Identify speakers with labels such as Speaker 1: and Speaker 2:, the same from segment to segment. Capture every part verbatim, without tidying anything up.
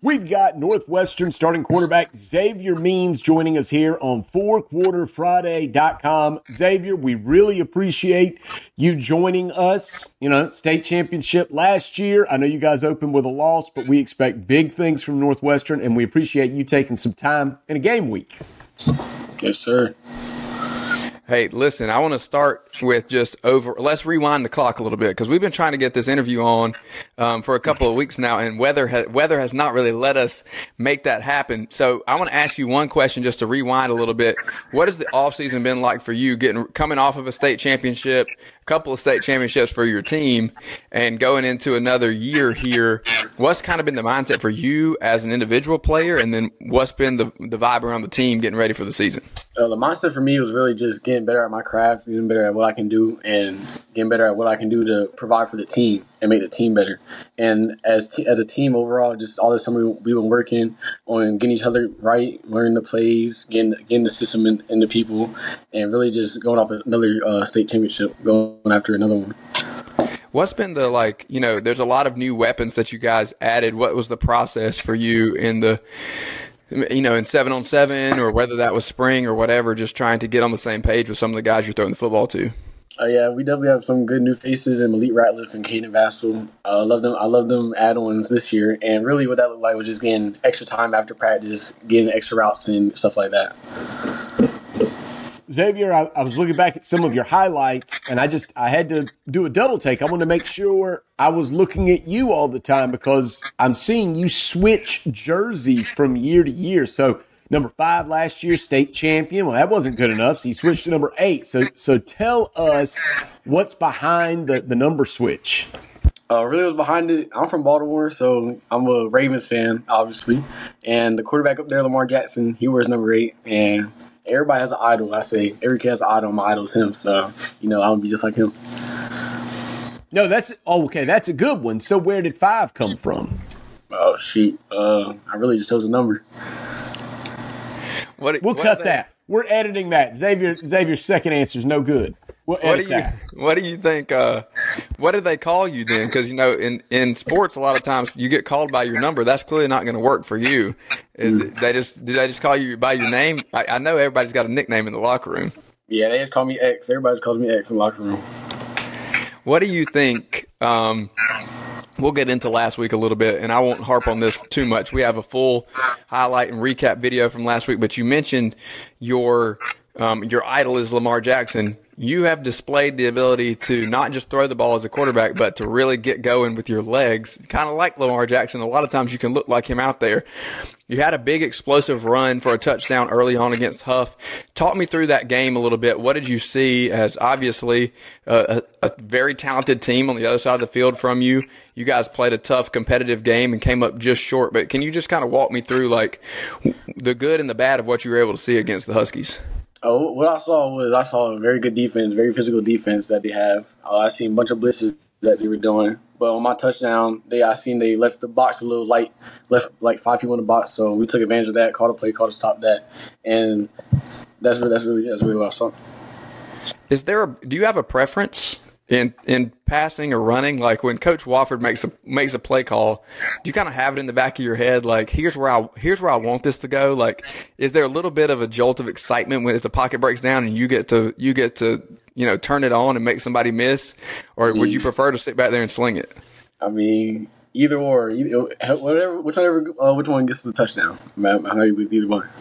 Speaker 1: We've got Northwestern starting quarterback Xavier Means joining us here on four quarter friday dot com. Xavier, we really appreciate you joining us. You know, state championship last year. I know you guys opened with a loss, but we expect big things from Northwestern, and we appreciate you taking some time in a game week.
Speaker 2: Yes, sir.
Speaker 3: Hey, listen, I want to start with just over – let's rewind the clock a little bit because we've been trying to get this interview on um, for a couple of weeks now, and weather, ha- weather has not really let us make that happen. So I want to ask you one question just to rewind a little bit. What has the offseason been like for you, getting coming off of a state championship, a couple of state championships for your team, and going into another year here? What's kind of been the mindset for you as an individual player, and then what's been the, the vibe around the team getting ready for the season?
Speaker 2: Uh, the mindset for me was really just getting better at my craft, getting better at what I can do, and getting better at what I can do to provide for the team and make the team better. And as t- as a team overall, just all this summer we've been working on getting each other right, learning the plays, getting getting the system in, into people, and really just going off another uh, state championship, going after another one.
Speaker 3: What's been the, like, you know, there's a lot of new weapons that you guys added. What was the process for you in the – you know, in seven on seven, or whether that was spring or whatever, just trying to get on the same page with some of the guys you're throwing the football to?
Speaker 2: Uh, yeah, we definitely have some good new faces in Malik Ratliff and Caden Vassell. I uh, love them. I love them add-ons this year, and really what that looked like was just getting extra time after practice, getting extra routes and stuff like that.
Speaker 1: Xavier, I, I was looking back at some of your highlights, and I just I had to do a double take. I wanted to make sure I was looking at you all the time because I'm seeing you switch jerseys from year to year. So number five last year, state champion. Well, that wasn't good enough, so you switched to number eight. So so tell us what's behind the, the number switch.
Speaker 2: Uh, really was behind it. I'm from Baltimore, so I'm a Ravens fan, obviously. And the quarterback up there, Lamar Jackson, he wears number eight, and everybody has an idol. I say every kid has an idol. My idol is him. So, you know, I want to be just like him.
Speaker 1: No, that's oh, okay. That's a good one. So where did five come from?
Speaker 2: Oh, shoot. Uh, I really just chose a number.
Speaker 1: What, we'll what cut that. We're editing that. Xavier Xavier's second answer is no good. We'll edit
Speaker 3: what do you
Speaker 1: that.
Speaker 3: What do you think? Uh, what do they call you then? Because, you know, in, in sports, a lot of times you get called by your number. That's clearly not going to work for you. Is it, they just do they just call you by your name? I, I know everybody's got a nickname in the locker room.
Speaker 2: Yeah, they just call me X. Everybody just calls me X in the locker room.
Speaker 3: What do you think? Um, we'll get into last week a little bit, and I won't harp on this too much. We have a full highlight and recap video from last week, but you mentioned your um, your idol is Lamar Jackson. You have displayed the ability to not just throw the ball as a quarterback, but to really get going with your legs, kind of like Lamar Jackson. A lot of times you can look like him out there. You had a big explosive run for a touchdown early on against Huff. Talk me through that game a little bit. What did you see as obviously a, a, a very talented team on the other side of the field from you? You guys played a tough competitive game and came up just short, but can you just kind of walk me through like the good and the bad of what you were able to see against the Huskies?
Speaker 2: Oh, what I saw was I saw a very good defense, very physical defense that they have. Uh, I seen a bunch of blitzes that they were doing. But on my touchdown, they I seen they left the box a little light, left like five people in the box. So we took advantage of that, called a play, called to stop that, and that's really that's really that's really what I saw.
Speaker 3: Is there a, do you have a preference in in passing or running? Like when Coach Wofford makes a makes a play call, do you kind of have it in the back of your head like here's where I here's where I want this to go? Like, is there a little bit of a jolt of excitement when the pocket breaks down and you get to you get to you know turn it on and make somebody miss, or I mean, would you prefer to sit back there and sling it?
Speaker 2: I mean, either or, either, whatever, whichever, uh, which one gets the touchdown. I'm happy with either one.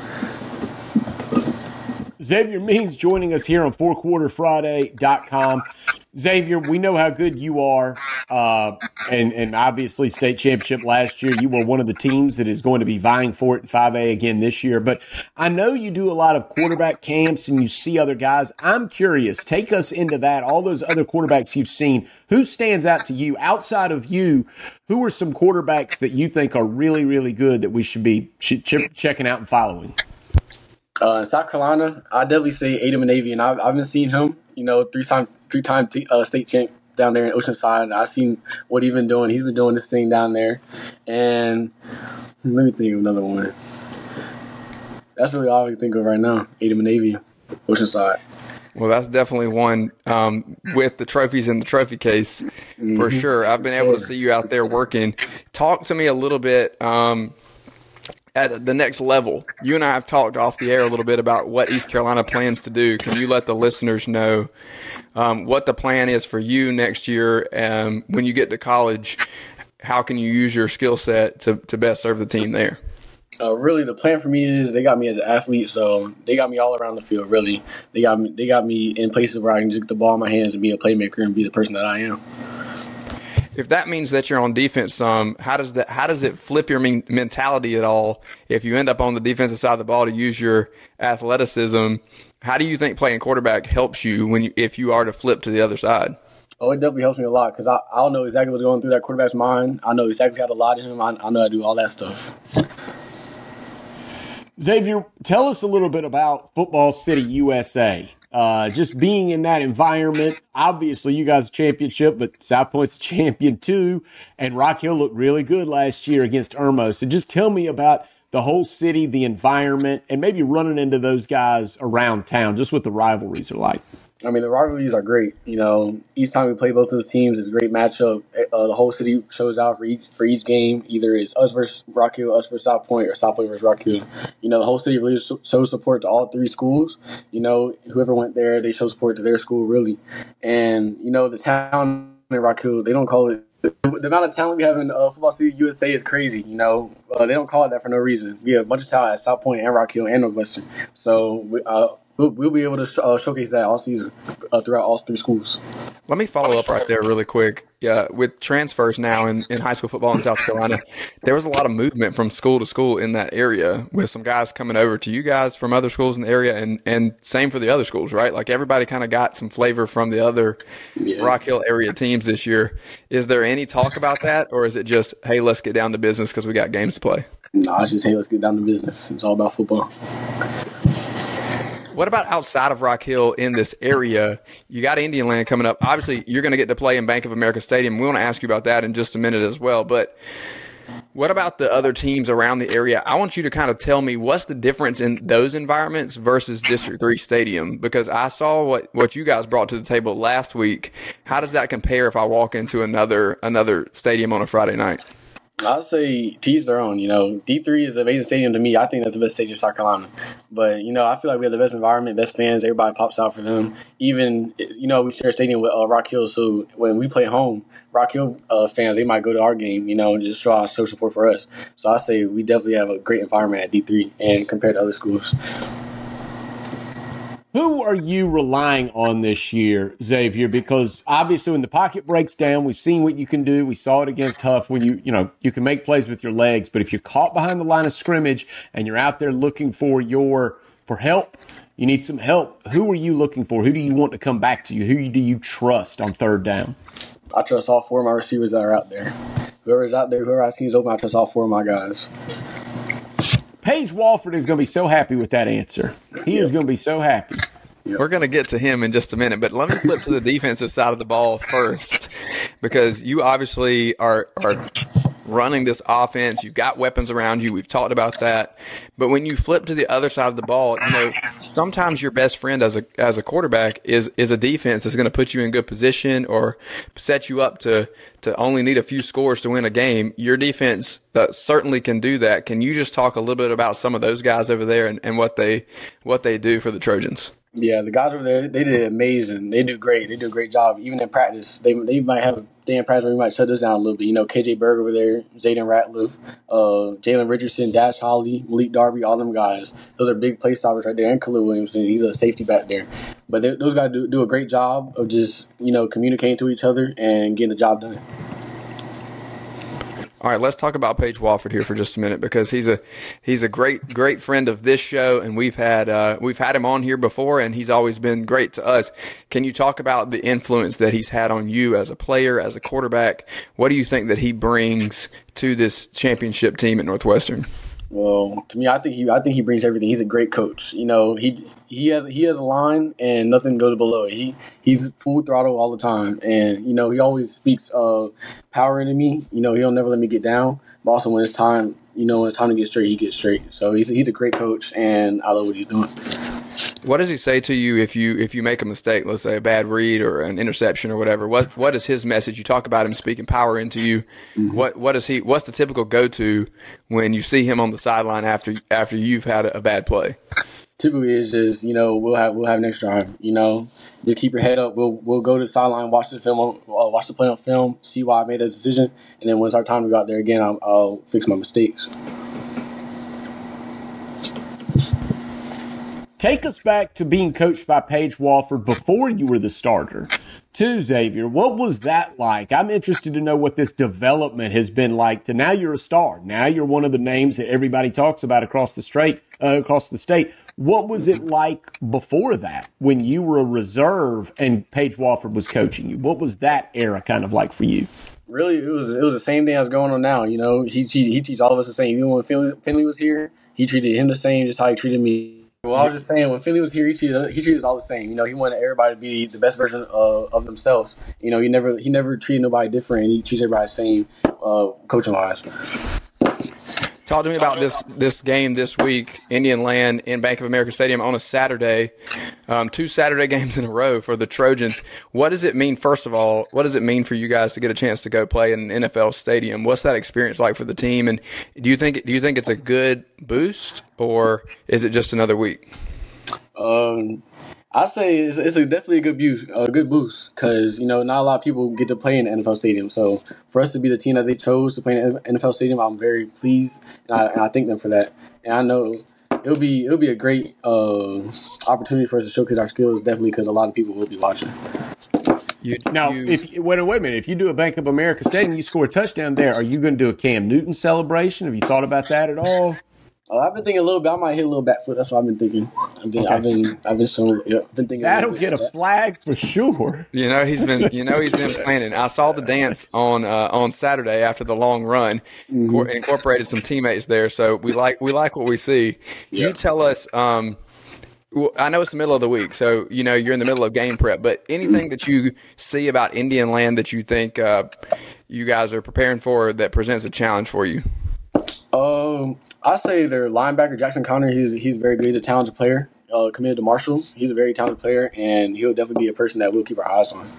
Speaker 1: Xavier Means joining us here on four quarter friday dot com. Xavier, we know how good you are, uh, and, and obviously state championship last year. You were one of the teams that is going to be vying for it in five A again this year. But I know you do a lot of quarterback camps and you see other guys. I'm curious. Take us into that, all those other quarterbacks you've seen. Who stands out to you? Outside of you, who are some quarterbacks that you think are really, really good that we should be ch- ch- checking out and following?
Speaker 2: Uh, in South Carolina, I definitely say Adam Anavian. I've, I've been seeing him, you know, three-time three-time t- uh, state champ down there in Oceanside. I've seen what he's been doing. He's been doing this thing down there. And let me think of another one. That's really all I can think of right now, Adam Anavian, Oceanside.
Speaker 3: Well, that's definitely one um, with the trophies in the trophy case
Speaker 2: Mm-hmm.
Speaker 3: for sure. I've been able to see you out there working. Talk to me a little bit um, at the next level. You and I have talked off the air a little bit about what East Carolina plans to do. Can you let the listeners know um, what the plan is for you next year um, when you get to college? How can you use your skill set to, to best serve the team there?
Speaker 2: Uh, really, the plan for me is they got me as an athlete, so they got me all around the field. Really, they got me. They got me in places where I can just get the ball in my hands and be a playmaker and be the person that I am.
Speaker 3: If that means that you're on defense some, how does that? How does it flip your men- mentality at all? If you end up on the defensive side of the ball to use your athleticism, how do you think playing quarterback helps you when you, if you are to flip to the other side?
Speaker 2: Oh, it definitely helps me a lot because I, I don't know exactly what's going through that quarterback's mind. I know exactly how to lie to him. I, I know how to do all that stuff.
Speaker 1: Xavier, tell us a little bit about Football City, U S A. Uh, just being in that environment, obviously you guys are championship, but South Point's a champion too, and Rock Hill looked really good last year against Irmo. So just tell me about the whole city, the environment, and maybe running into those guys around town, just what the rivalries are like.
Speaker 2: I mean, the rivalries are great. You know, each time we play both of those teams, it's a great matchup. Uh, the whole city shows out for each for each game. Either it's us versus Rock Hill, us versus South Point, or South Point versus Rock Hill. You know, the whole city really shows support to all three schools. You know, whoever went there, they show support to their school, really. And, you know, the town in Rock Hill, they don't call it – the amount of talent we have in uh, Football City U S A is crazy. You know, uh, they don't call it that for no reason. We have a bunch of talent at South Point and Rock Hill and Northwestern. So, we, uh, We'll, we'll be able to sh- uh, showcase that all season uh, throughout all three schools.
Speaker 3: Let me follow up right there really quick. Yeah, with transfers now in, in high school football in South Carolina, there was a lot of movement from school to school in that area with some guys coming over to you guys from other schools in the area, and, and same for the other schools, right? Like everybody kind of got some flavor from the other yeah. Rock Hill area teams this year. Is there any talk about that, or is it just, hey, let's get down to business because we got games to play?
Speaker 2: No, nah, it's just, hey, let's get down to business. It's all about football.
Speaker 3: What about outside of Rock Hill in this area? You got Indian Land coming up. Obviously, you're going to get to play in Bank of America Stadium. We want to ask you about that in just a minute as well. But what about the other teams around the area? I want you to kind of tell me what's the difference in those environments versus District three Stadium, because I saw what, what you guys brought to the table last week. How does that compare if I walk into another another stadium on a Friday night?
Speaker 2: I'd say to each their own. You know, D three is an amazing stadium to me. I think that's the best stadium in South Carolina. But, you know, I feel like we have the best environment, best fans. Everybody pops out for them. Even, you know, we share a stadium with uh, Rock Hill. So when we play home, Rock Hill uh, fans, they might go to our game, you know, and just show, show support for us. So I say we definitely have a great environment at D three and compared to other schools.
Speaker 1: Who are you relying on this year, Xavier? Because obviously when the pocket breaks down, we've seen what you can do. We saw it against Huff when you, you know, you can make plays with your legs, but if you're caught behind the line of scrimmage and you're out there looking for your, for help, you need some help. Who are you looking for? Who do you want to come back to you? Who do you trust on third down?
Speaker 2: I trust all four of my receivers that are out there. Whoever's out there, whoever I see is open, I trust all four of my guys.
Speaker 1: Paige Walford is going to be so happy with that answer. He is going to be so happy.
Speaker 3: Yep. We're going to get to him in just a minute, but let me flip to the defensive side of the ball first, because you obviously are are running this offense. You've got weapons around you. We've talked about that. But when you flip to the other side of the ball, you know, sometimes your best friend as a as a quarterback is is a defense that's going to put you in good position or set you up to to only need a few scores to win a game. Your defense uh, certainly can do that. Can you just talk a little bit about some of those guys over there and, and what they what they do for the Trojans?
Speaker 2: Yeah, the guys over there, they did amazing. They do great. They do a great job. Even in practice, they they might have a day in practice where we might shut this down a little bit. You know, K J Berg over there, Zayden Ratliff, uh, Jalen Richardson, Dash Holly, Malik Darby, all them guys. Those are big play stoppers right there. And Khalil Williamson, he's a safety back there. But they, those guys do, do a great job of just, you know, communicating to each other and getting the job done.
Speaker 3: All right, let's talk about Paige Walford here for just a minute, because he's a he's a great great friend of this show, and we've had uh, we've had him on here before, and he's always been great to us. Can you talk about the influence that he's had on you as a player, as a quarterback? What do you think that he brings to this championship team at Northwestern?
Speaker 2: Well, to me, I think he I think he brings everything. He's a great coach. You know, he he has he has a line and nothing goes below it. He he's full throttle all the time, and you know he always speaks of power into me. You know, he'll never let me get down. But also when it's time, you know, when it's time to get straight, he gets straight. So he's he's a great coach, and I love what he's doing.
Speaker 3: What does he say to you if you if you make a mistake, let's say a bad read or an interception or whatever? What what is his message? You talk about him speaking power into you. Mm-hmm. What what is he? What's the typical go to when you see him on the sideline after after you've had a, a bad play?
Speaker 2: Typically, it's just, you know, we'll have we'll have next drive. You know, just keep your head up. We'll we'll go to the sideline, watch the film, on, uh, watch the play on film, see why I made that decision, and then when it's our time to go out there again, I'll, I'll fix my mistakes.
Speaker 1: Take us back to being coached by Paige Walford before you were the starter. To Xavier, what was that like? I'm interested to know what this development has been like to now you're a star. Now you're one of the names that everybody talks about across the state. Uh, across the state. What was it like before that when you were a reserve and Paige Walford was coaching you? What was that era kind of like for you?
Speaker 2: Really, it was it was the same thing that's going on now. You know, he he, he treats all of us the same. Even when Finley, Finley was here, he treated him the same, just how he treated me. Well, I was just saying, when Finley was here, he treated he treated us all the same. You know, he wanted everybody to be the best version of, of themselves. You know, he never he never treated nobody different. He treats everybody the same, uh, coaching wise.
Speaker 3: Talk to me about this this game this week, Indian Land in Bank of America Stadium on a Saturday, um, two Saturday games in a row for the Trojans. What does it mean, first of all, what does it mean for you guys to get a chance to go play in an N F L stadium? What's that experience like for the team? And do you think do you think it's a good boost, or is it just another week?
Speaker 2: Um, I say it's, it's a definitely a good boost, a good boost, because you know not a lot of people get to play in the N F L stadium. So for us to be the team that they chose to play in the N F L stadium, I'm very pleased, and I, and I thank them for that. And I know it'll be it'll be a great uh, opportunity for us to showcase our skills, definitely, because a lot of people will be watching.
Speaker 1: You, now, you, if wait, wait a minute, if you do a Bank of America stadium, you score a touchdown there, are you going to do a Cam Newton celebration? Have you thought about that at all?
Speaker 2: Uh, I've been thinking a little bit. I might hit a little back foot. That's what I've been thinking. I've been, okay. I've been, I've been so, yeah, been thinking.
Speaker 1: That'll get a flag for sure.
Speaker 3: You know he's been, you know he's been planning. I saw the dance on uh, on Saturday after the long run. Mm-hmm. Cor- incorporated some teammates there, so we like we like what we see. Yeah. You tell us. Um, well, I know it's the middle of the week, so you know you're in the middle of game prep. But anything that you see about Indian Land that you think uh, you guys are preparing for that presents a challenge for you?
Speaker 2: Um. I say their linebacker, Jackson Conner, he's he's very good. He's a talented player, uh, committed to Marshall. He's a very talented player, and he'll definitely be a person that we'll keep our eyes on.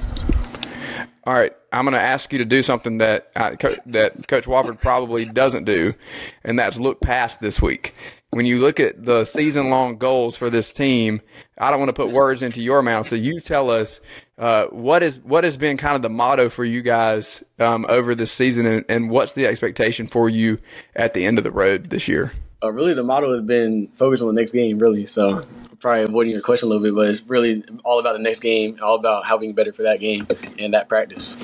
Speaker 3: All right, I'm going to ask you to do something that uh, Co- that Coach Walford probably doesn't do, and that's look past this week. When you look at the season-long goals for this team, I don't want to put words into your mouth, so you tell us uh, what is what has been kind of the motto for you guys um, over this season, and, and what's the expectation for you at the end of the road this year?
Speaker 2: Uh, really, the motto has been focus on the next game, really. So probably avoiding your question a little bit, but it's really all about the next game, and all about how we can better for that game and that practice.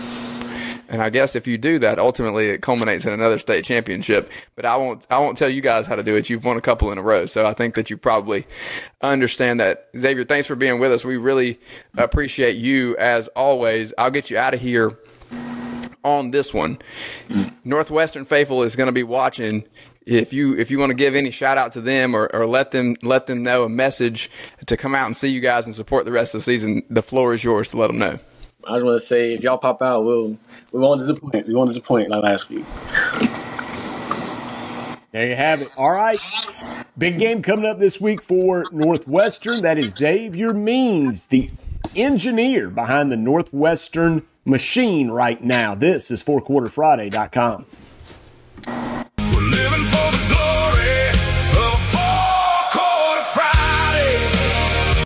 Speaker 3: And I guess if you do that, ultimately it culminates in another state championship. But I won't I won't tell you guys how to do it. You've won a couple in a row. So I think that you probably understand that. Xavier, thanks for being with us. We really appreciate you as always. I'll get you out of here on this one. Mm. Northwestern Faithful is going to be watching. If you if you want to give any shout out to them or, or let them let them know a message to come out and see you guys and support the rest of the season, the floor is yours to let them know.
Speaker 2: I just want to say, if y'all pop out, we'll we won't disappoint. We won't disappoint like last week.
Speaker 1: There you have it. All right, big game coming up this week for Northwestern. That is Xavier Means, the engineer behind the Northwestern machine right now. This is four quarter friday dot com.